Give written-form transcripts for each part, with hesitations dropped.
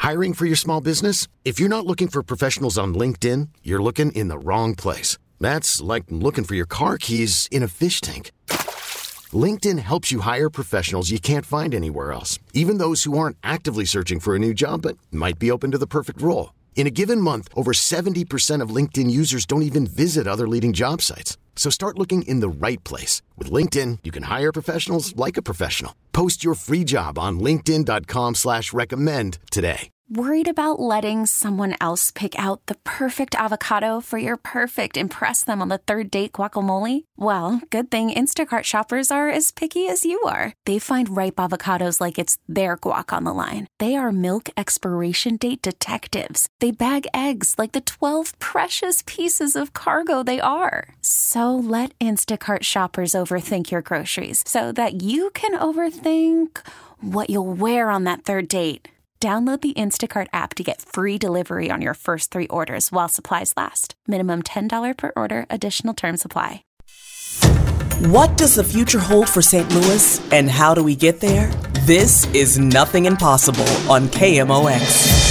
Hiring for your small business? If you're not looking for professionals on LinkedIn, you're looking in the wrong place. That's like looking for your car keys in a fish tank. LinkedIn helps you hire professionals you can't find anywhere else, even those who aren't actively searching for a new job but might be open to the perfect role. In a given month, over 70% of LinkedIn users don't even visit other leading job sites. So start looking in the right place. With LinkedIn, you can hire professionals like a professional. Post your free job on linkedin.com/recommend today. Worried about letting someone else pick out the perfect avocado for your perfect impress them on the third date guacamole? Well, good thing Instacart shoppers are as picky as you are. They find ripe avocados like it's their guac on the line. They are milk expiration date detectives. They bag eggs like the 12 precious pieces of cargo they are. So let Instacart shoppers overthink your groceries so that you can overthink what you'll wear on that third date. Download the Instacart app to get free delivery on your first 3 orders while supplies last. Minimum $10 per order. Additional terms apply. What does the future hold for St. Louis, and how do we get there? This is Nothing Impossible on KMOX.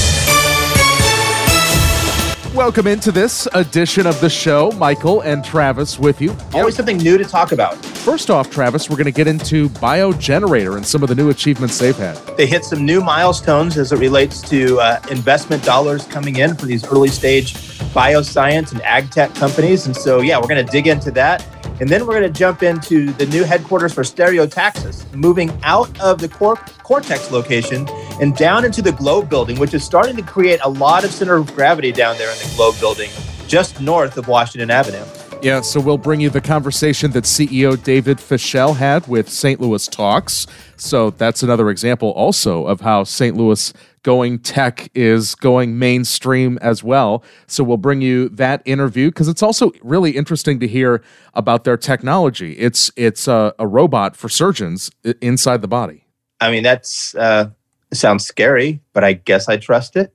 Welcome into this edition of the show. Michael and Travis with you. Always something new to talk about. First off, Travis, we're going to get into BioGenerator and some of the new achievements they've had. They hit some new milestones as it relates to investment dollars coming in for these early stage bioscience and ag tech companies. And so, we're going to dig into that. And then we're going to jump into the new headquarters for Stereotaxis, moving out of the Cortex location and down into the Globe building, which is starting to create a lot of center of gravity down there in the Globe building, just north of Washington Avenue. Yeah, so we'll bring you the conversation that CEO David Fischel had with St. Louis Talks. So that's another example also of how St. Louis going tech is going mainstream as well. So we'll bring you that interview because it's also really interesting to hear about their technology. It's a robot for surgeons inside the body. I mean, that's sounds scary, but I guess I trust it.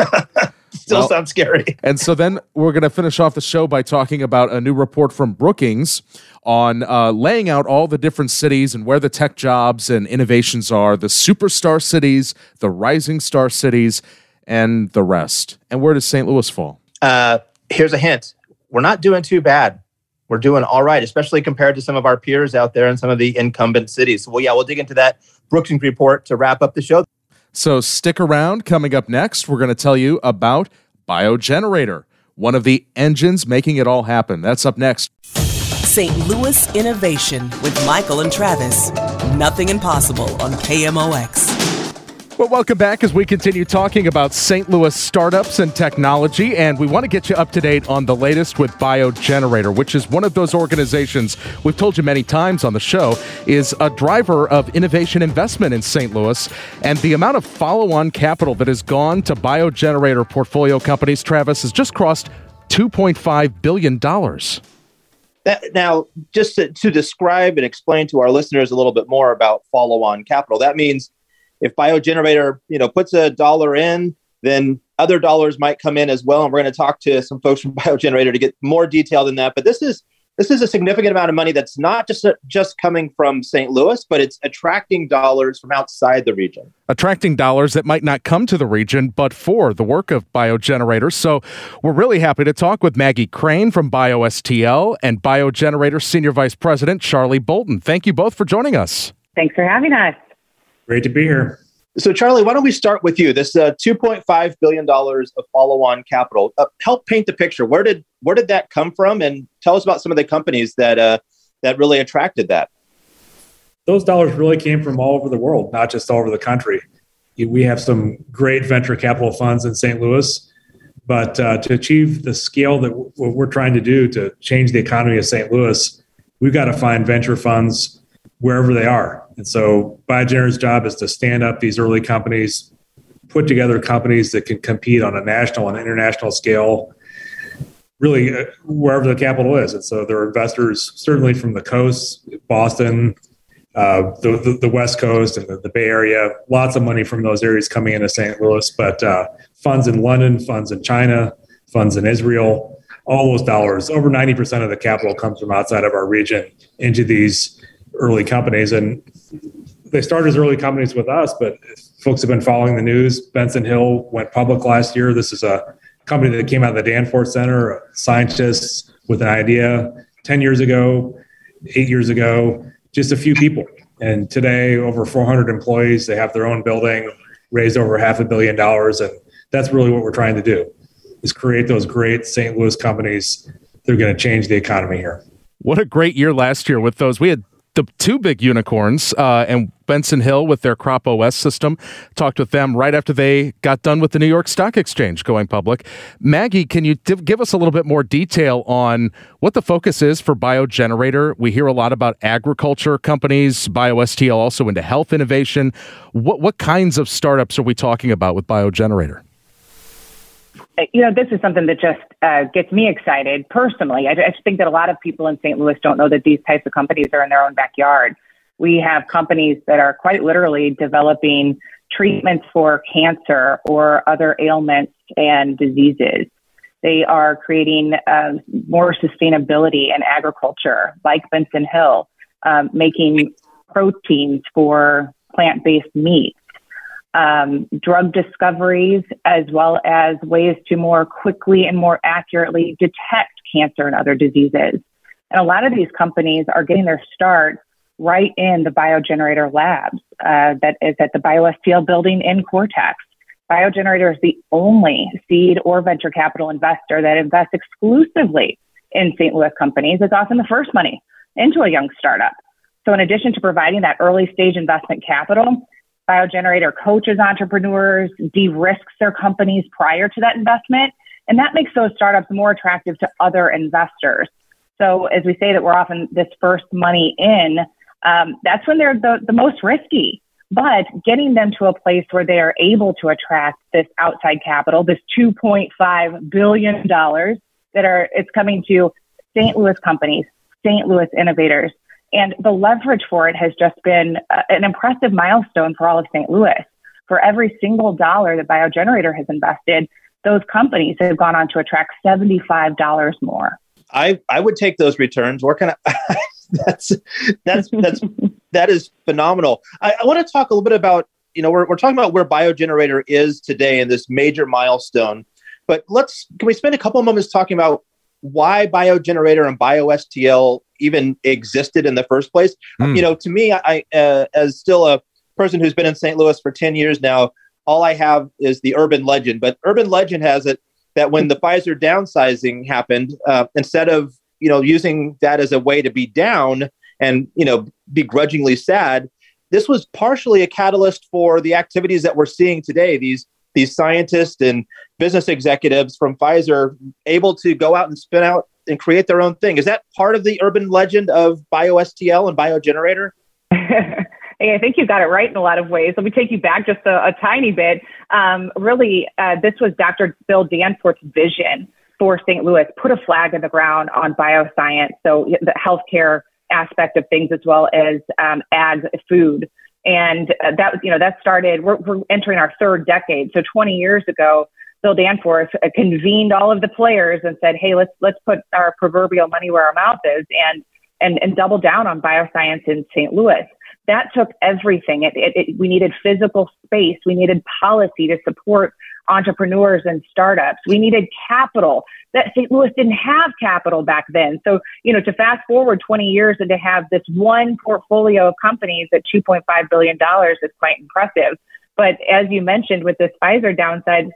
Still sounds scary. And so then we're going to finish off the show by talking about a new report from Brookings on laying out all the different cities and where the tech jobs and innovations are, the superstar cities, the rising star cities, and the rest. And where does St. Louis fall? Here's a hint. We're not doing too bad. We're doing all right, especially compared to some of our peers out there in some of the incumbent cities. So, we'll dig into that Brookings report to wrap up the show. So stick around. Coming up next, we're going to tell you about BioGenerator, one of the engines making it all happen. That's up next. St. Louis Innovation with Michael and Travis. Nothing Impossible on KMOX. Well, welcome back as we continue talking about St. Louis startups and technology, and we want to get you up to date on the latest with BioGenerator, which is one of those organizations we've told you many times on the show is a driver of innovation investment in St. Louis, and the amount of follow-on capital that has gone to BioGenerator portfolio companies, Travis, has just crossed $2.5 billion. Now, just to describe and explain to our listeners a little bit more about follow-on capital, that means if BioGenerator, puts $1 in, then other dollars might come in as well. And we're going to talk to some folks from BioGenerator to get more detail than that. But this is a significant amount of money that's not just coming from St. Louis, but it's attracting dollars from outside the region. Attracting dollars that might not come to the region, but for the work of BioGenerator. So we're really happy to talk with Maggie Crane from BioSTL and BioGenerator Senior Vice President Charlie Bolton. Thank you both for joining us. Thanks for having us. Great to be here. So, Charlie, why don't we start with you? This $2.5 billion of follow-on capital. Help paint the picture. Where did that come from? And tell us about some of the companies that really attracted that. Those dollars really came from all over the world, not just all over the country. We have some great venture capital funds in St. Louis, but to achieve the scale that what we're trying to do to change the economy of St. Louis, we've got to find venture funds wherever they are. And so BioGenerator's job is to stand up these early companies, put together companies that can compete on a national and international scale, really wherever the capital is. And so there are investors certainly from the coast, Boston, the West Coast and the Bay Area, lots of money from those areas coming into St. Louis, but funds in London, funds in China, funds in Israel, all those dollars, over 90% of the capital comes from outside of our region into these early companies. And they started as early companies with us, but folks have been following the news. Benson Hill went public last year. This is a company that came out of the Danforth Center, scientists with an idea 10 years ago, 8 years ago, just a few people. And today, over 400 employees. They have their own building, raised over $500 million. And that's really what we're trying to do, is create those great St. Louis companies that are going to change the economy here. What a great year last year with those. We had the two big unicorns, and Benson Hill with their Crop OS system. Talked with them right after they got done with the New York Stock Exchange going public. Maggie, can you give us a little bit more detail on what the focus is for BioGenerator? We hear a lot about agriculture companies, BioSTL also into health innovation. What kinds of startups are we talking about with BioGenerator? This is something that just gets me excited personally. I just think that a lot of people in St. Louis don't know that these types of companies are in their own backyard. We have companies that are quite literally developing treatments for cancer or other ailments and diseases. They are creating more sustainability in agriculture, like Benson Hill, making proteins for plant-based meat. Drug discoveries, as well as ways to more quickly and more accurately detect cancer and other diseases. And a lot of these companies are getting their start right in the BioGenerator labs that is at the BioSTL building in Cortex. BioGenerator is the only seed or venture capital investor that invests exclusively in St. Louis companies. It's often the first money into a young startup. So in addition to providing that early stage investment capital, BioGenerator coaches entrepreneurs, de-risks their companies prior to that investment, and that makes those startups more attractive to other investors. So as we say that we're often this first money in, that's when they're the most risky. But getting them to a place where they are able to attract this outside capital, this $2.5 billion it's coming to St. Louis companies, St. Louis innovators. And the leverage for it has just been an impressive milestone for all of St. Louis. For every single dollar that BioGenerator has invested, those companies have gone on to attract $75 more. I would take those returns. Where can I? that is phenomenal. I want to talk a little bit about, we're talking about where BioGenerator is today in this major milestone. But can we spend a couple of moments talking about why BioGenerator and BioSTL even existed in the first place? To me, I as still a person who's been in St. Louis for 10 years now, all I have is the urban legend. But urban legend has it that when the Pfizer downsizing happened, instead of using that as a way to be down and begrudgingly sad, this was partially a catalyst for the activities that we're seeing today. These scientists and business executives from Pfizer able to go out and spin out and create their own thing. Is that part of the urban legend of BioSTL and BioGenerator? Hey, I think you got it right in a lot of ways. Let me take you back just a tiny bit. This was Dr. Bill Danforth's vision for St. Louis, put a flag in the ground on bioscience, so the healthcare aspect of things as well as ag food. And that started, we're entering our third decade. So 20 years ago, Bill Danforth convened all of the players and said, hey, let's put our proverbial money where our mouth is and double down on bioscience in St. Louis. That took everything. We needed physical space. We needed policy to support entrepreneurs and startups. We needed capital. That St. Louis didn't have capital back then. So, to fast forward 20 years and to have this one portfolio of companies at $2.5 billion is quite impressive. But as you mentioned, with this Pfizer downsize,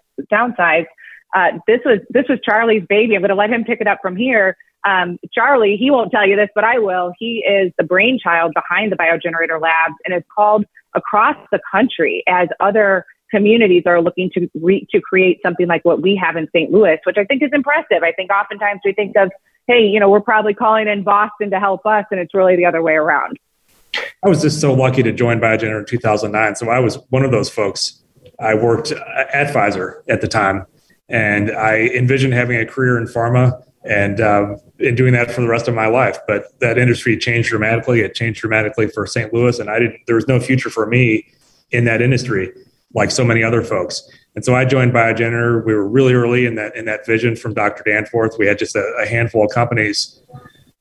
this was Charlie's baby. I'm going to let him pick it up from here. Charlie, he won't tell you this, but I will. He is the brainchild behind the BioGenerator Labs and is called across the country as other communities are looking to create something like what we have in St. Louis, which I think is impressive. I think oftentimes we think of, hey, we're probably calling in Boston to help us, and it's really the other way around. I was just so lucky to join BioGenerator in 2009. So I was one of those folks. I worked at Pfizer at the time, and I envisioned having a career in pharma and doing that for the rest of my life. But that industry changed dramatically. It changed dramatically for St. Louis, and there was no future for me in that industry, like so many other folks. And so I joined BioGenerator. We were really early in that vision from Dr. Danforth. We had just a handful of companies.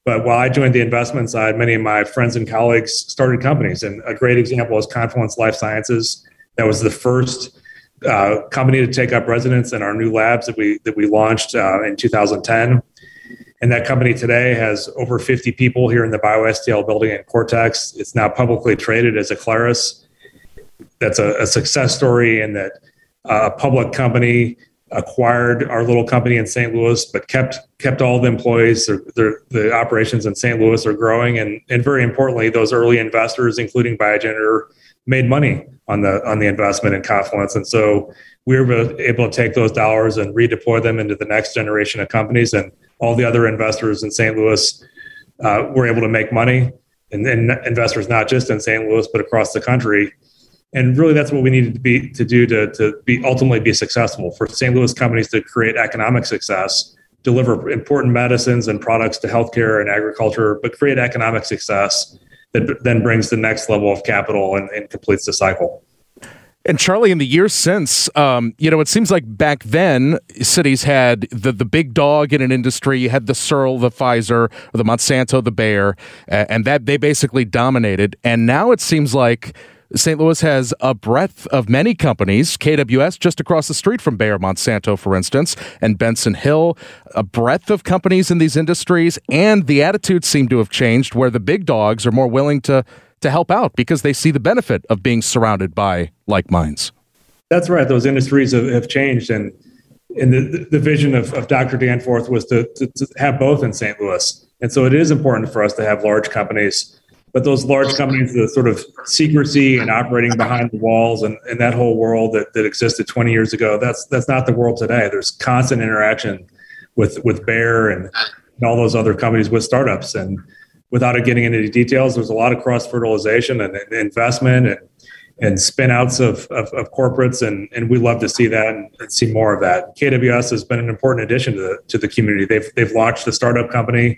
But while I joined the investment side, many of my friends and colleagues started companies. And a great example is Confluence Life Sciences. That was the first company to take up residence in our new labs that we launched in 2010. And that company today has over 50 people here in the BioSTL building in Cortex. It's now publicly traded as Aclaris. That's a success story in that a public company acquired our little company in St. Louis, but kept all the employees. The operations in St. Louis are growing, and very importantly, those early investors, including Biogenerator, made money on the investment in Confluence, and so we were able to take those dollars and redeploy them into the next generation of companies, and all the other investors in St. Louis were able to make money, and investors not just in St. Louis but across the country. And really, that's what we needed to do to ultimately be successful, for St. Louis companies to create economic success, deliver important medicines and products to healthcare and agriculture, but create economic success that then brings the next level of capital and completes the cycle. And Charlie, in the years since, it seems like back then cities had the big dog in an industry. You had the Searle, the Pfizer, or the Monsanto, the Bayer, and that they basically dominated. And now it seems like St. Louis has a breadth of many companies, KWS just across the street from Bayer Monsanto, for instance, and Benson Hill, a breadth of companies in these industries, and the attitudes seem to have changed where the big dogs are more willing to help out because they see the benefit of being surrounded by like minds. That's right. Those industries have changed, and the vision of Dr. Danforth was to have both in St. Louis. And so it is important for us to have large companies. But those large companies, the sort of secrecy and operating behind the walls and that whole world that existed 20 years ago, that's not the world today. There's constant interaction with Bayer and all those other companies with startups. And without getting into the details, there's a lot of cross-fertilization and investment and spin-outs of corporates. And we love to see that and see more of that. KWS has been an important addition to the community. They've launched a startup company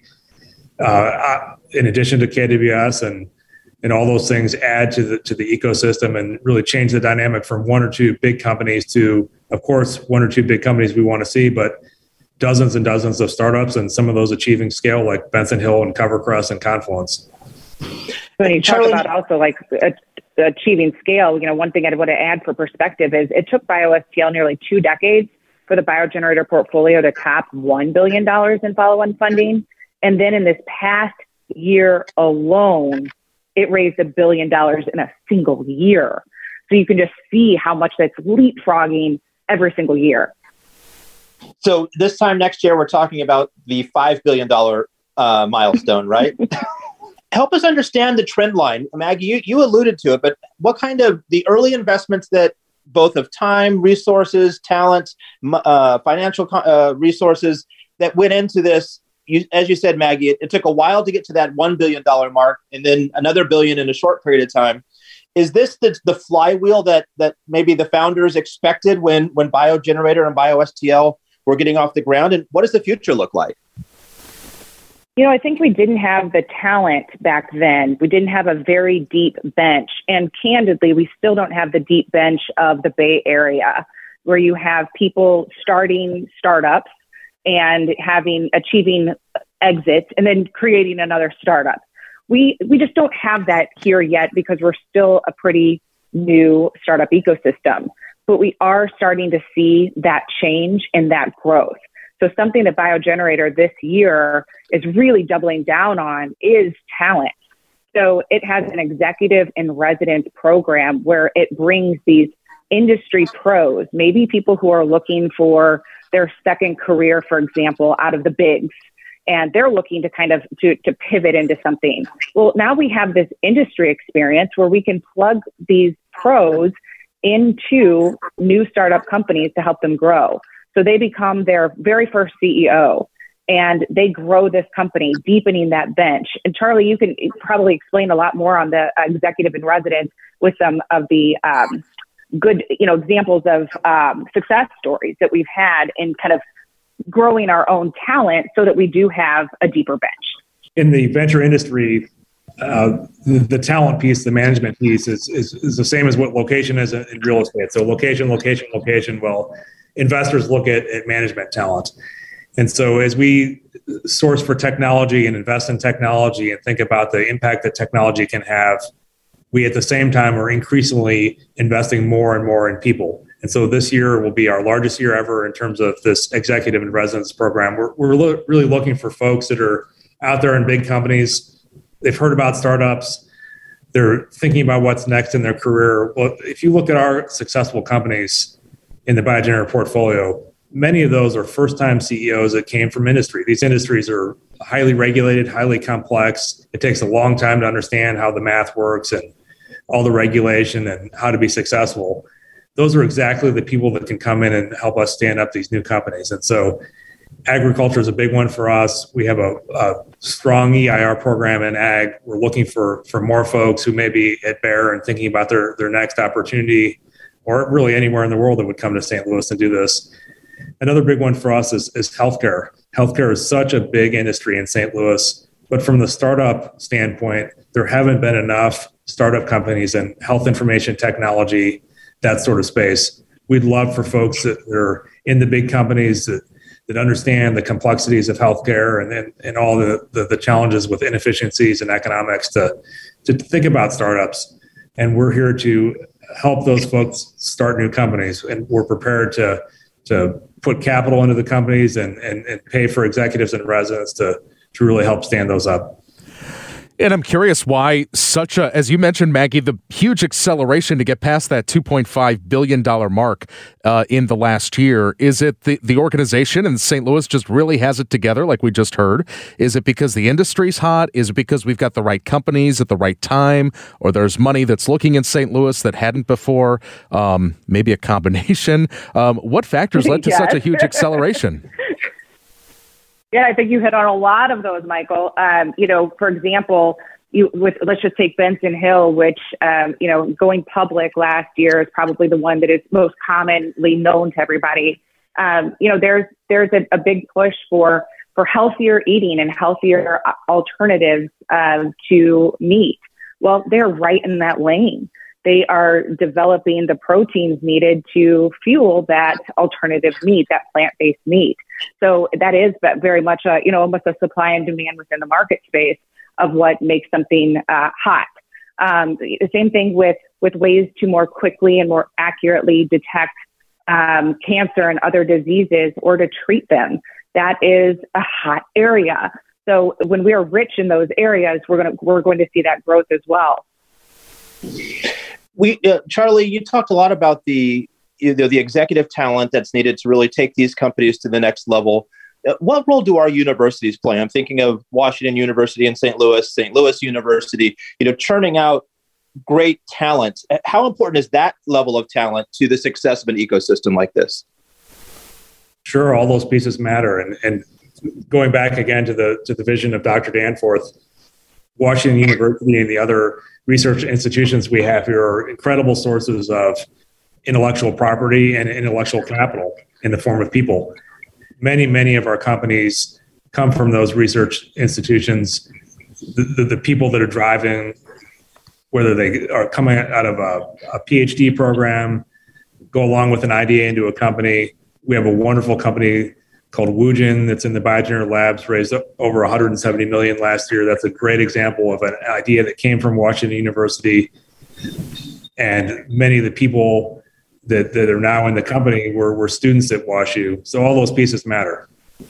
in addition to KWS, and all those things add to the ecosystem and really change the dynamic from one or two big companies to, of course, one or two big companies we want to see, but dozens and dozens of startups, and some of those achieving scale like Benson Hill and CoverCress and Confluence. When you talk about also like achieving scale, one thing I want to add for perspective is it took BioSTL nearly 2 decades for the Biogenerator portfolio to top $1 billion in follow-on funding. And then in this past year alone, it raised $1 billion in a single year. So you can just see how much that's leapfrogging every single year. So this time next year, we're talking about the $5 billion milestone, right? Help us understand the trend line. Maggie, you alluded to it, but what kind of the early investments that both of time, resources, talent, financial resources that went into this? As you said, Maggie, it took a while to get to that $1 billion mark and then another billion in a short period of time. Is this the flywheel that maybe the founders expected when Biogenerator and BioSTL were getting off the ground? And what does the future look like? I think we didn't have the talent back then. We didn't have a very deep bench. And candidly, we still don't have the deep bench of the Bay Area, where you have people starting startups and achieving exits and then creating another startup. We just don't have that here yet because we're still a pretty new startup ecosystem, but we are starting to see that change and that growth. So something that Biogenerator this year is really doubling down on is talent. So it has an executive in residence program where it brings these industry pros, maybe people who are looking for their second career, for example, out of the bigs, and they're looking to kind of to pivot into something. Well, now we have this industry experience where we can plug these pros into new startup companies to help them grow. So they become their very first CEO and they grow this company, deepening that bench. And Charlie, you can probably explain a lot more on the executive in residence with some of the good, examples of success stories that we've had in kind of growing our own talent so that we do have a deeper bench. In the venture industry, the talent piece, the management piece is the same as what location is in real estate. So location. Well, investors look at management talent. And so as we source for technology and invest in technology and think about the impact that technology can have, we at the same time are increasingly investing more and more in people. And so this year will be our largest year ever in terms of this executive in residence program. We're really looking for folks that are out there in big companies. They've heard about startups. They're thinking about what's next in their career. Well, if you look at our successful companies in the Biogenerator portfolio, many of those are first-time CEOs that came from industry. These industries are highly regulated, highly complex. It takes a long time to understand how the math works and all the regulation and how to be successful. Those are exactly the people that can come in and help us stand up these new companies. And so agriculture is a big one for us. We have a strong EIR program in ag. We're looking for more folks who may be at Bayer and thinking about their next opportunity, or really anywhere in the world that would come to St. Louis and do this. Another big one for us is healthcare. Healthcare is such a big industry in St. Louis, but from the startup standpoint, there haven't been enough startup companies in health information technology, that sort of space. We'd love for folks that are in the big companies that understand the complexities of healthcare and all the challenges with inefficiencies and economics to think about startups. And we're here to help those folks start new companies. And we're prepared to put capital into the companies and pay for executives and residents to really help stand those up. And I'm curious why such a, as you mentioned, Maggie, the huge acceleration to get past that $2.5 billion mark in the last year. Is it the organization in St. Louis just really has it together, like we just heard? Is it because the industry's hot? Is it because we've got the right companies at the right time? Or there's money that's looking in St. Louis that hadn't before? Maybe a combination. What factors led to such a huge acceleration? Yeah, I think you hit on a lot of those, Michael. For example, let's just take Benson Hill, which, going public last year is probably the one that is most commonly known to everybody. There's a big push for healthier eating and healthier alternatives to meat. Well, they're right in that lane. They are developing the proteins needed to fuel that alternative meat, that plant-based meat. So that is very much almost a supply and demand within the market space of what makes something hot. The same thing with ways to more quickly and more accurately detect cancer and other diseases or to treat them. That is a hot area. So when we are rich in those areas, we're going to see that growth as well. Charlie, you talked a lot about the executive talent that's needed to really take these companies to the next level. What role do our universities play? I'm thinking of Washington University in St. Louis University, churning out great talent. How important is that level of talent to the success of an ecosystem like this? Sure, all those pieces matter. And going back again to the vision of Dr. Danforth, Washington University and the other research institutions we have here are incredible sources of intellectual property and intellectual capital in the form of people. Many, many of our companies come from those research institutions. The people that are driving, whether they are coming out of a PhD program, go along with an idea into a company. We have a wonderful company called Woojin that's in the Biogenerator labs, raised over $170 million last year. That's a great example of an idea that came from Washington University. And many of the people that are now in the company were students at WashU. So all those pieces matter.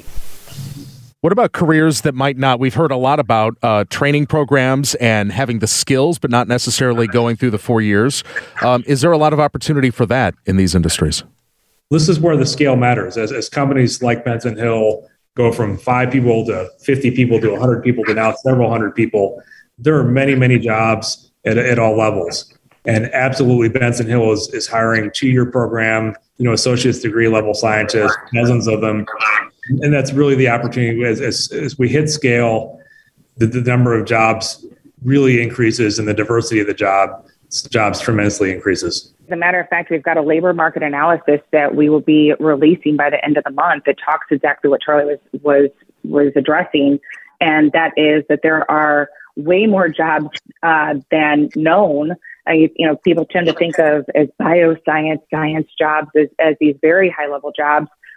What about careers that might not? We've heard a lot about training programs and having the skills, but not necessarily going through the 4 years. Is there a lot of opportunity for that in these industries? This is where the scale matters. As companies like Benson Hill go from 5 people to 50 people to 100 people to now several hundred people, there are many, many jobs at all levels. And absolutely, Benson Hill is hiring 2-year program, associate's degree level scientists, dozens of them. And that's really the opportunity. As we hit scale, the number of jobs really increases and the diversity of the jobs tremendously increases. As a matter of fact, we've got a labor market analysis that we will be releasing by the end of the month that talks exactly what Charlie was addressing, and that is that there are way more jobs than known. People tend to think of as bioscience, science jobs as these very high-level jobs.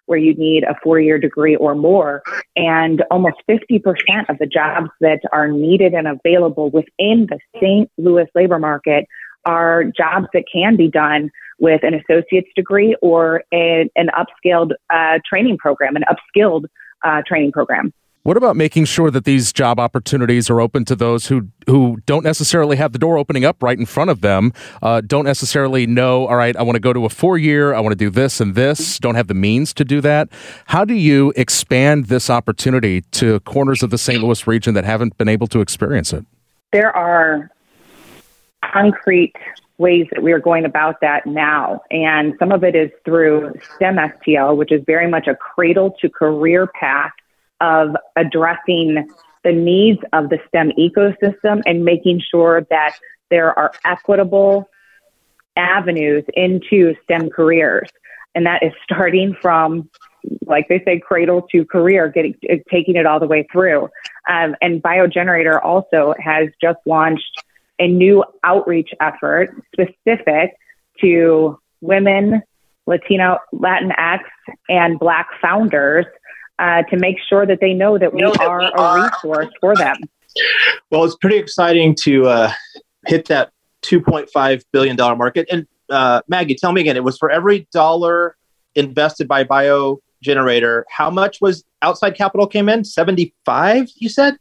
where you need a 4-year degree or more. And almost 50% of the jobs that are needed and available within the St. Louis labor market are jobs that can be done with an associate's degree or an upskilled training program, an upskilled training program. What about making sure that these job opportunities are open to those who don't necessarily have the door opening up right in front of them, don't necessarily know, all right, I want to go to a 4-year, I want to do this and this, don't have the means to do that? How do you expand this opportunity to corners of the St. Louis region that haven't been able to experience it? There are concrete ways that we are going about that now. And some of it is through STEM STL, which is very much a cradle to career path of addressing the needs of the STEM ecosystem and making sure that there are equitable avenues into STEM careers. And that is starting from, like they say, cradle to career, taking it all the way through. And BioGenerator also has just launched a new outreach effort specific to women, Latino, Latinx, and Black founders to make sure that they know that we are a resource for them. Well, it's pretty exciting to hit that $2.5 billion market. And Maggie, tell me again, it was for every dollar invested by BioGenerator, how much was outside capital came in? 75, you said?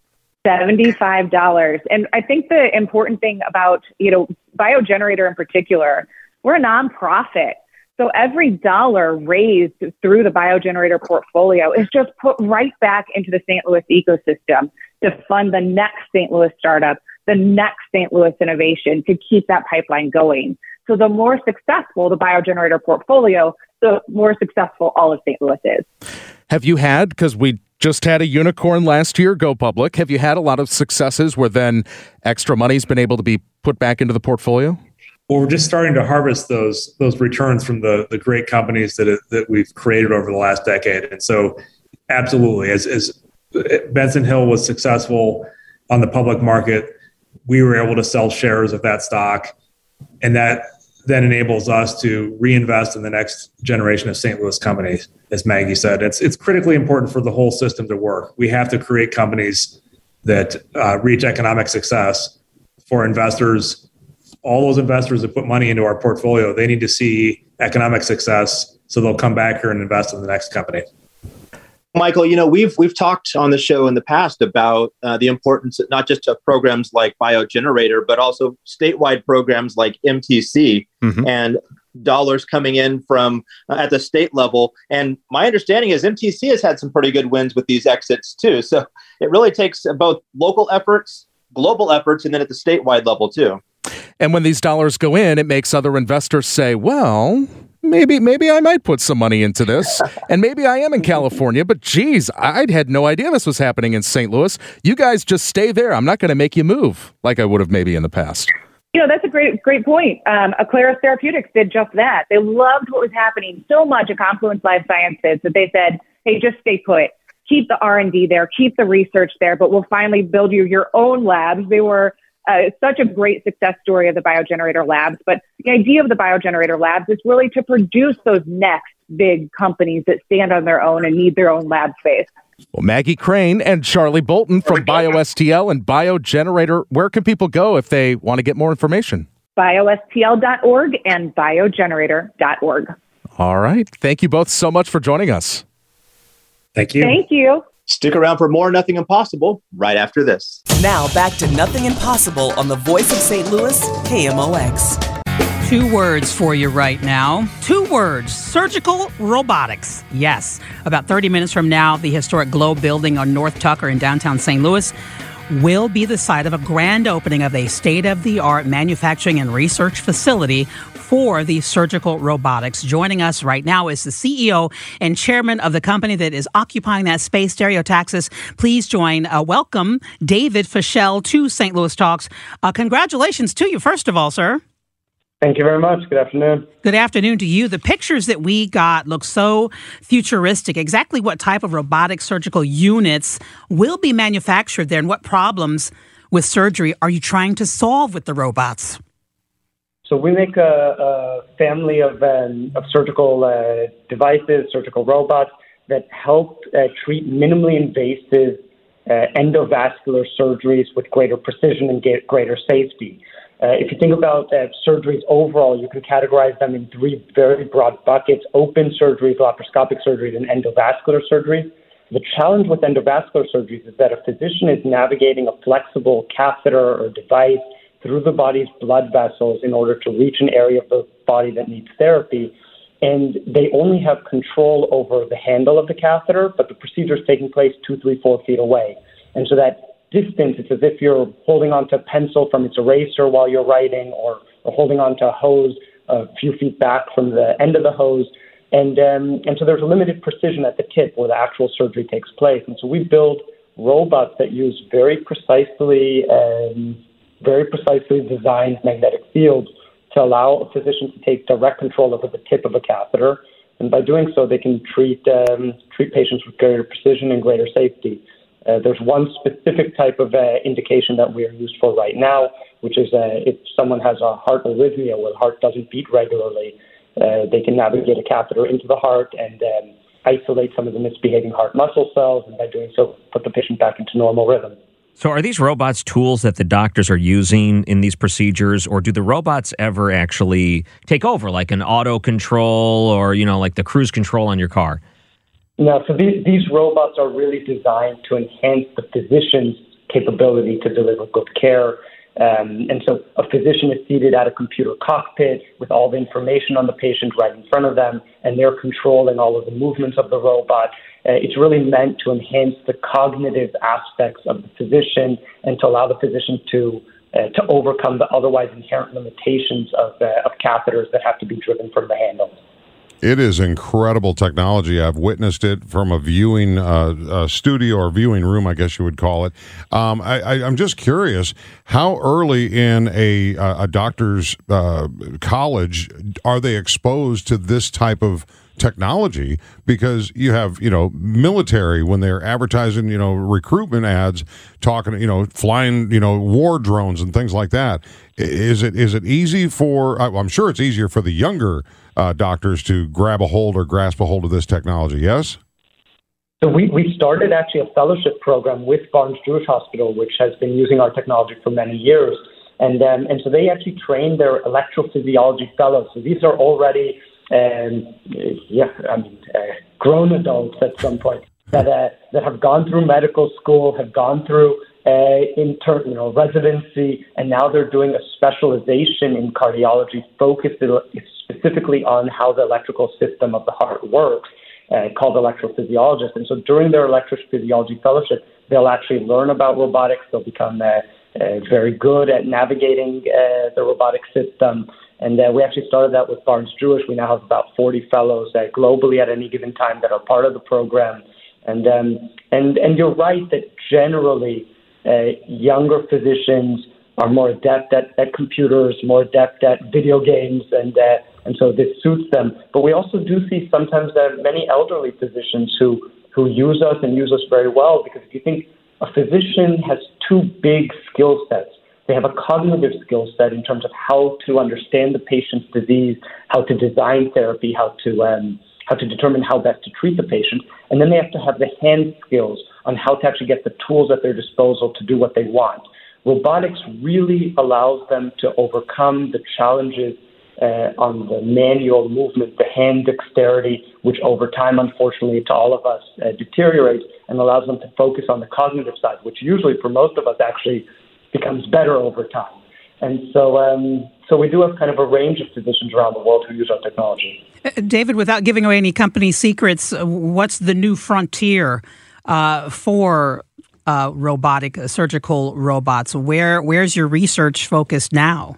$75. And I think the important thing about, BioGenerator in particular, we're a nonprofit. So every dollar raised through the BioGenerator portfolio is just put right back into the St. Louis ecosystem to fund the next St. Louis startup, the next St. Louis innovation, to keep that pipeline going. So the more successful the BioGenerator portfolio, the more successful all of St. Louis is. Have you had, because we just had a unicorn last year go public, have you had a lot of successes where then extra money's been able to be put back into the portfolio? Well, we're just starting to harvest those returns from the great companies that we've created over the last decade. And so absolutely, as Benson Hill was successful on the public market, we were able to sell shares of that stock. And that then enables us to reinvest in the next generation of St. Louis companies. As Maggie said, it's critically important for the whole system to work. We have to create companies that reach economic success for investors. All those investors that put money into our portfolio, they need to see economic success so they'll come back here and invest in the next company. Michael, we've talked on the show in the past about the importance not just of programs like BioGenerator, but also statewide programs like MTC and dollars coming in from at the state level. And my understanding is MTC has had some pretty good wins with these exits too. So it really takes both local efforts, global efforts, and then at the statewide level too. And when these dollars go in, it makes other investors say, well, maybe I might put some money into this. And maybe I am in California, but geez, I had no idea this was happening in St. Louis. You guys just stay there. I'm not going to make you move like I would have maybe in the past. That's a great point. Aclaris Therapeutics did just that. They loved what was happening so much at Confluence Life Sciences that they said, hey, just stay put. Keep the R&D there, keep the research there, but we'll finally build you your own labs. They were such a great success story of the BioGenerator labs. But the idea of the BioGenerator labs is really to produce those next big companies that stand on their own and need their own lab space. Well, Maggie Crane and Charlie Bolton from BioSTL and BioGenerator, where can people go if they want to get more information? BioSTL.org and BioGenerator.org. All right. Thank you both so much for joining us. Thank you. Thank you. Stick around for more Nothing Impossible right after this. Now back to Nothing Impossible on the Voice of St. Louis, KMOX. 2 words for you right now. 2 words: surgical robotics. Yes. About 30 minutes from now, the historic Globe building on North Tucker in downtown St. Louis will be the site of a grand opening of a state-of-the-art manufacturing and research facility for the surgical robotics. Joining us right now is the CEO and chairman of the company that is occupying that space, Stereotaxis. Please welcome David Fischel to St. Louis Talks. Congratulations to you, first of all, sir. Thank you very much. Good afternoon. Good afternoon to you. The pictures that we got look so futuristic. Exactly what type of robotic surgical units will be manufactured there, and what problems with surgery are you trying to solve with the robots? So we make a family of surgical devices, surgical robots that help treat minimally invasive endovascular surgeries with greater precision and greater safety. If you think about surgeries overall, you can categorize them in three very broad buckets: open surgeries, laparoscopic surgeries, and endovascular surgeries. The challenge with endovascular surgeries is that a physician is navigating a flexible catheter or device through the body's blood vessels in order to reach an area of the body that needs therapy. And they only have control over the handle of the catheter, but the procedure is taking place 2, 3, 4 feet away. And so that distance, it's as if you're holding onto a pencil from its eraser while you're writing, or holding onto a hose a few feet back from the end of the hose. And so there's a limited precision at the tip where the actual surgery takes place. And so we build robots that use very precisely designed magnetic fields to allow a physician to take direct control over the tip of a catheter. And by doing so, they can treat patients with greater precision and greater safety. There's one specific type of indication that we are used for right now, which is if someone has a heart arrhythmia where the heart doesn't beat regularly, they can navigate a catheter into the heart and isolate some of the misbehaving heart muscle cells, and by doing so, put the patient back into normal rhythm. So are these robots tools that the doctors are using in these procedures, or do the robots ever actually take over, like an auto control or, like the cruise control on your car? No, so these robots are really designed to enhance the physician's capability to deliver good care. And so a physician is seated at a computer cockpit with all the information on the patient right in front of them, and they're controlling all of the movements of the robot. It's really meant to enhance the cognitive aspects of the physician and to allow the physician to overcome the otherwise inherent limitations of catheters that have to be driven from the handle. It is incredible technology. I've witnessed it from a viewing studio or viewing room, I guess you would call it. I'm just curious, how early in a doctor's college are they exposed to this type of technology? Because you have, military, when they're advertising, recruitment ads, talking, flying, war drones and things like that. Is it easy for, I'm sure it's easier for the younger doctors to grasp a hold of this technology, yes? So we started actually a fellowship program with Barnes-Jewish Hospital, which has been using our technology for many years. And so they actually train their electrophysiology fellows. So these are already grown adults at some point that have gone through medical school, have gone through residency, and now they're doing a specialization in cardiology focused specifically on how the electrical system of the heart works, called electrophysiologists. And so during their electrophysiology fellowship, they'll actually learn about robotics. They'll become very good at navigating the robotic system. And we actually started that with Barnes-Jewish. We now have about 40 fellows globally at any given time that are part of the program. And you're right that generally younger physicians are more adept at computers, more adept at video games, and so this suits them. But we also do see sometimes many elderly physicians who use us and use us very well, because if you think a physician has two big skill sets. They have a cognitive skill set in terms of how to understand the patient's disease, how to design therapy, how to determine how best to treat the patient. And then they have to have the hand skills on how to actually get the tools at their disposal to do what they want. Robotics really allows them to overcome the challenges on the manual movement, the hand dexterity, which over time, unfortunately, to all of us deteriorates, and allows them to focus on the cognitive side, which usually for most of us actually becomes better over time. And so we do have kind of a range of physicians around the world who use our technology. David, without giving away any company secrets, what's the new frontier for robotic surgical robots? Where's your research focused now?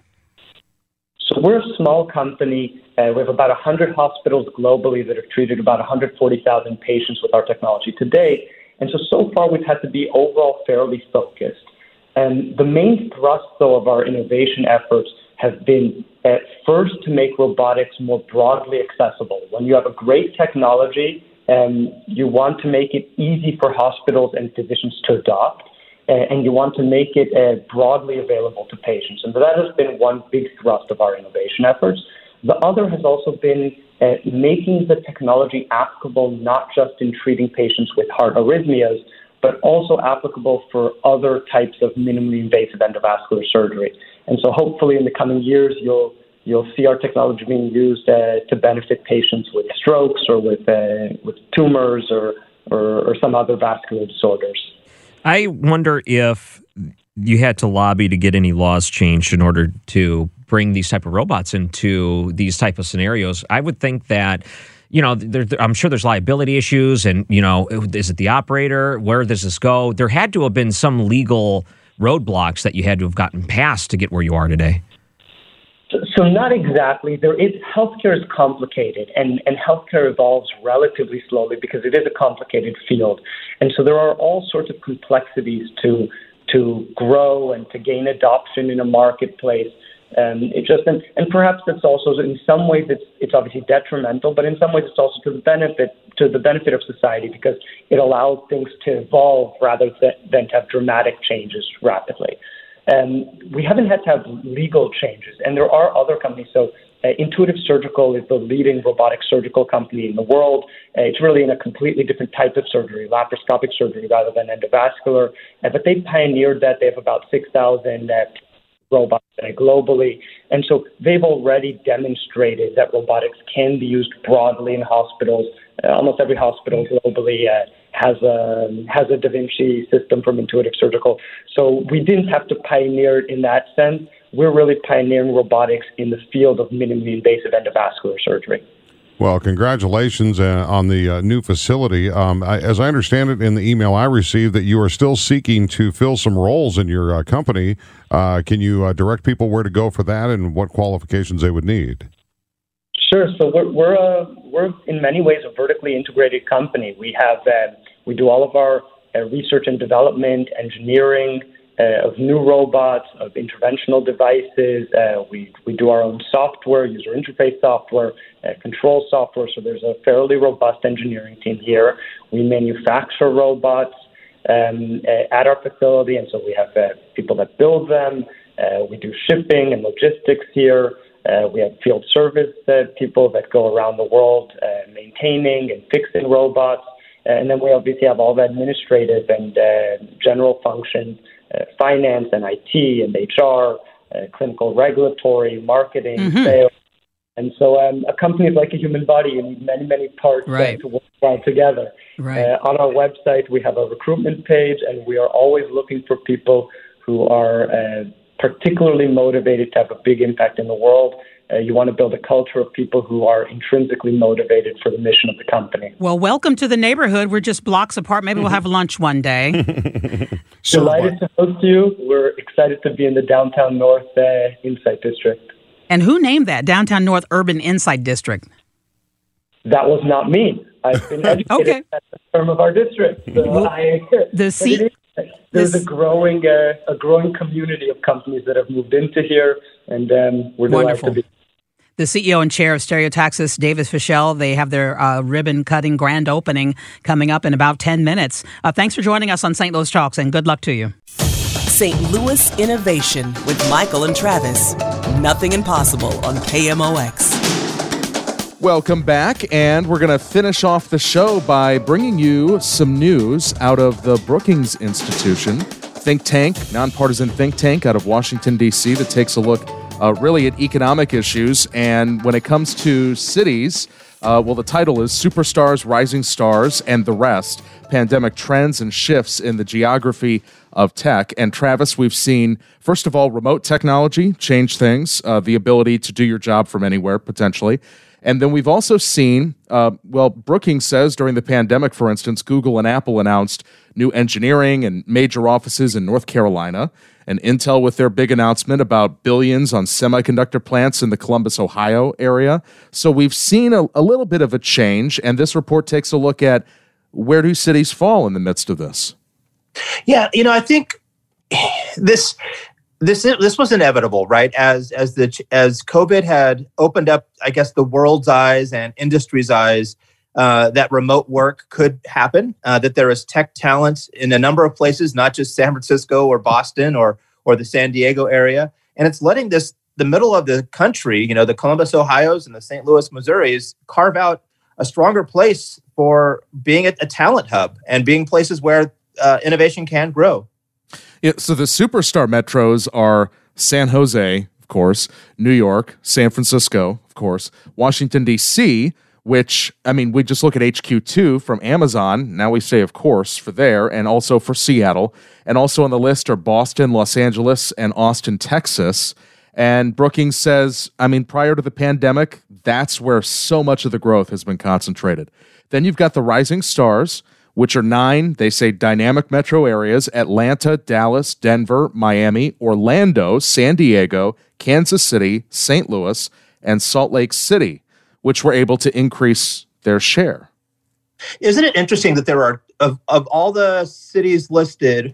So we're a small company. We have about 100 hospitals globally that have treated about 140,000 patients with our technology to date. And so far we've had to be overall fairly focused. And the main thrust, though, of our innovation efforts have been at first to make robotics more broadly accessible. When you have a great technology, you want to make it easy for hospitals and physicians to adopt. and you want to make it broadly available to patients. And that has been one big thrust of our innovation efforts. The other has also been making the technology applicable not just in treating patients with heart arrhythmias, but also applicable for other types of minimally invasive endovascular surgery. And so hopefully in the coming years, you'll see our technology being used to benefit patients with strokes or with tumors or some other vascular disorders. I wonder if you had to lobby to get any laws changed in order to bring these type of robots into these type of scenarios. I would think that, I'm sure there's liability issues and, is it the operator? Where does this go? There had to have been some legal roadblocks that you had to have gotten past to get where you are today. So not exactly. Healthcare is complicated, and healthcare evolves relatively slowly because it is a complicated field. And so there are all sorts of complexities to grow and to gain adoption in a marketplace. And perhaps it's also in some ways it's obviously detrimental, but in some ways it's also to the benefit of society because it allows things to evolve rather than to have dramatic changes rapidly. We haven't had to have legal changes, and there are other companies. So Intuitive Surgical is the leading robotic surgical company in the world. It's really in a completely different type of surgery, laparoscopic surgery rather than endovascular. But they pioneered that. They have about 6,000 robots globally. And so they've already demonstrated that robotics can be used broadly in hospitals. Almost every hospital globally has a Da Vinci system from Intuitive Surgical. So we didn't have to pioneer it in that sense. We're really pioneering robotics in the field of minimally invasive endovascular surgery. Well, congratulations on the new facility. As I understand it in the email I received, that you are still seeking to fill some roles in your company. Can you direct people where to go for that and what qualifications they would need? Sure. So we're in many ways a vertically integrated company. We do all of our research and development, engineering of new robots, of interventional devices. We do our own software, user interface software, control software. So there's a fairly robust engineering team here. We manufacture robots at our facility, and so we have people that build them. We do shipping and logistics here. We have field service people that go around the world maintaining and fixing robots. And then we obviously have all the administrative and general functions, finance and IT and HR, clinical regulatory, marketing, sales. And so a company is like a human body. You need many, many parts to work well together. Right. On our website, we have a recruitment page, and we are always looking for people who are particularly motivated to have a big impact in the world. You want to build a culture of people who are intrinsically motivated for the mission of the company. Well, welcome to the neighborhood. We're just blocks apart. Maybe we'll have lunch one day. Delighted to host you. We're excited to be in the Downtown North Insight District. And who named that, Downtown North Urban Insight District? That was not me. I've been educated at the term of our district. So there's a growing community of companies that have moved into here, and we're delighted to be. The CEO and chair of Stereotaxis, David Fischel, they have their ribbon-cutting grand opening coming up in about 10 minutes. Thanks for joining us on St. Louis Talks, and good luck to you. St. Louis Innovation with Michael and Travis. Nothing impossible on KMOX. Welcome back, and we're going to finish off the show by bringing you some news out of the Brookings Institution, think tank, nonpartisan think tank out of Washington, D.C. that takes a look really at economic issues. And when it comes to cities, the title is Superstars, Rising Stars, and the Rest, Pandemic Trends and Shifts in the Geography of Tech. And Travis, we've seen, first of all, remote technology change things, the ability to do your job from anywhere, potentially. And then we've also seen, Brookings says during the pandemic, for instance, Google and Apple announced new engineering and major offices in North Carolina, and Intel with their big announcement about billions on semiconductor plants in the Columbus, Ohio area. So we've seen a little bit of a change, and this report takes a look at where do cities fall in the midst of this? Yeah, I think this was inevitable, right? As COVID had opened up, I guess, the world's eyes and industry's eyes that remote work could happen, that there is tech talent in a number of places, not just San Francisco or Boston or the San Diego area. And it's letting the middle of the country, the Columbus, Ohio's and the St. Louis, Missouri's, carve out a stronger place for being a talent hub and being places where innovation can grow. Yeah, so the superstar metros are San Jose, of course, New York, San Francisco, of course, Washington, D.C., which, I mean, we just look at HQ2 from Amazon. Now we say, of course, for there, and also for Seattle. And also on the list are Boston, Los Angeles, and Austin, Texas. And Brookings says, I mean, prior to the pandemic, that's where so much of the growth has been concentrated. Then you've got the rising stars, which are 9, they say, dynamic metro areas: Atlanta, Dallas, Denver, Miami, Orlando, San Diego, Kansas City, St. Louis, and Salt Lake City, which were able to increase their share. Isn't it interesting that there are, of all the cities listed,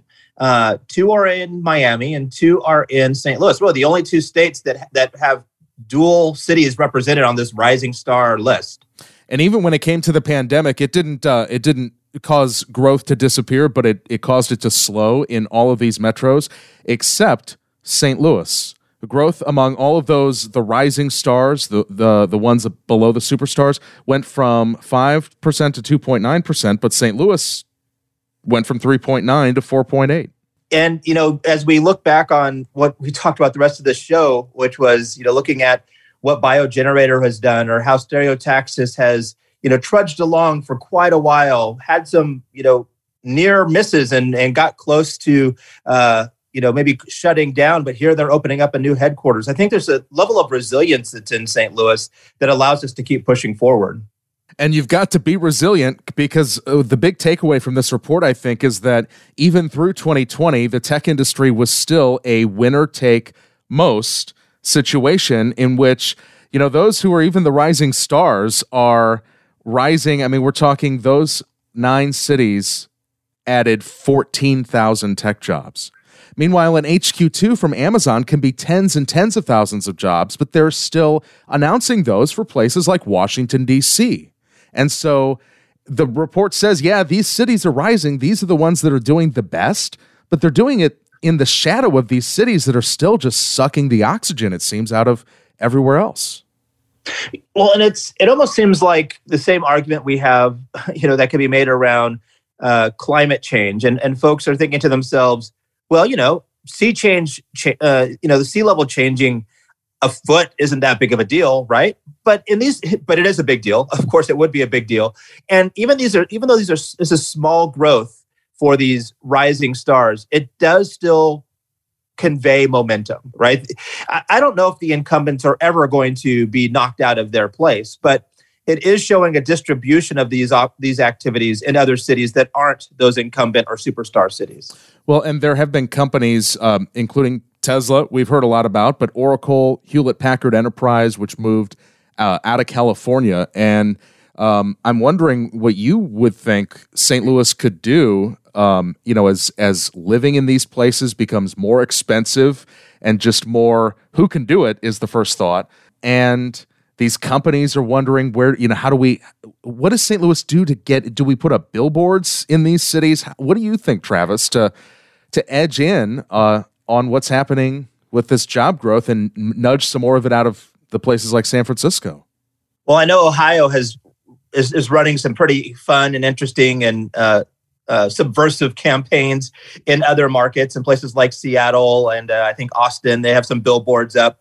2 are in Miami and 2 are in St. Louis? Well, the only 2 states that have dual cities represented on this rising star list. And even when it came to the pandemic, it didn't cause growth to disappear, but it caused it to slow in all of these metros, except St. Louis. The growth among all of those, the rising stars, the ones below the superstars, went from 5% to 2.9%, but St. Louis went from 3.9 to 4.8. And, as we look back on what we talked about the rest of the show, which was, looking at what BioGenerator has done or how Stereotaxis has, trudged along for quite a while, had some, near misses and got close to, maybe shutting down, but here they're opening up a new headquarters. I think there's a level of resilience that's in St. Louis that allows us to keep pushing forward. And you've got to be resilient because the big takeaway from this report, I think, is that even through 2020, the tech industry was still a winner-take-most situation in which, those who are even the rising stars are rising. I mean, we're talking those 9 cities added 14,000 tech jobs. Meanwhile, an HQ2 from Amazon can be tens and tens of thousands of jobs, but they're still announcing those for places like Washington, D.C. And so the report says, yeah, these cities are rising. These are the ones that are doing the best, but they're doing it in the shadow of these cities that are still just sucking the oxygen, it seems, out of everywhere else. Well, and it almost seems like the same argument we have, that can be made around climate change. And folks are thinking to themselves, well, sea change, the sea level changing a foot isn't that big of a deal, right? But it is a big deal. Of course, it would be a big deal. And even though this is small growth for these rising stars, it does still convey momentum, right? I don't know if the incumbents are ever going to be knocked out of their place, but it is showing a distribution of these activities in other cities that aren't those incumbent or superstar cities. Well, and there have been companies, including Tesla, we've heard a lot about, but Oracle, Hewlett-Packard Enterprise, which moved out of California. And I'm wondering what you would think St. Louis could do, as living in these places becomes more expensive and just more, who can do it is the first thought. And these companies are wondering what does St. Louis do do we put up billboards in these cities? What do you think, Travis, to edge in on what's happening with this job growth and nudge some more of it out of the places like San Francisco? Well, I know Ohio is running some pretty fun and interesting and subversive campaigns in other markets in places like Seattle and I think Austin. They have some billboards up.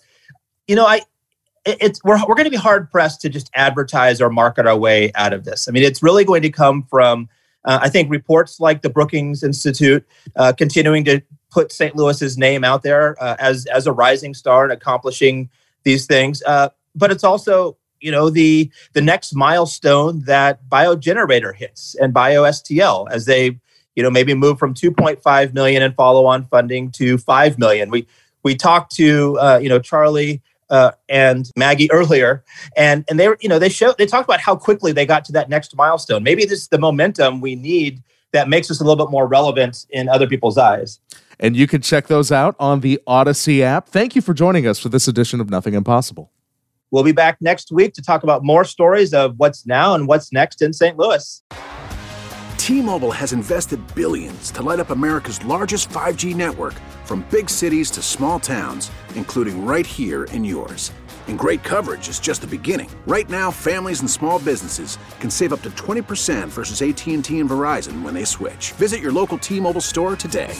We're going to be hard pressed to just advertise or market our way out of this. I mean, it's really going to come from, I think, reports like the Brookings Institute continuing to put St. Louis's name out there as a rising star and accomplishing these things. But it's also, the next milestone that BioGenerator hits and BioSTL as they, maybe move from 2.5 million in follow-on funding to 5 million. We talked to, Charlie and Maggie earlier, and they were, they talked about how quickly they got to that next milestone. Maybe this is the momentum we need that makes us a little bit more relevant in other people's eyes. And you can check those out on the Odyssey app. Thank you for joining us for this edition of Nothing Impossible. We'll be back next week to talk about more stories of what's now and what's next in St. Louis. T-Mobile has invested billions to light up America's largest 5G network, from big cities to small towns, including right here in yours. And great coverage is just the beginning. Right now, families and small businesses can save up to 20% versus AT&T and Verizon when they switch. Visit your local T-Mobile store today.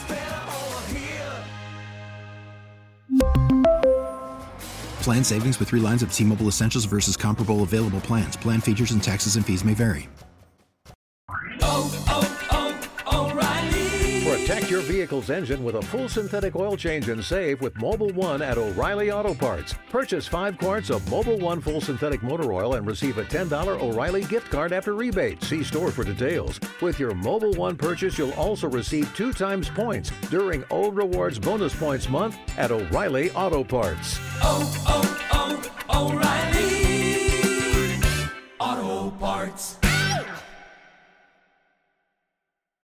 Plan savings with 3 lines of T-Mobile Essentials versus comparable available plans. Plan features and taxes and fees may vary. Protect your vehicle's engine with a full synthetic oil change and save with Mobil 1 at O'Reilly Auto Parts. Purchase 5 quarts of Mobil 1 full synthetic motor oil and receive a $10 O'Reilly gift card after rebate. See store for details. With your Mobil 1 purchase, you'll also receive 2 times points during O Rewards Bonus Points Month at O'Reilly Auto Parts.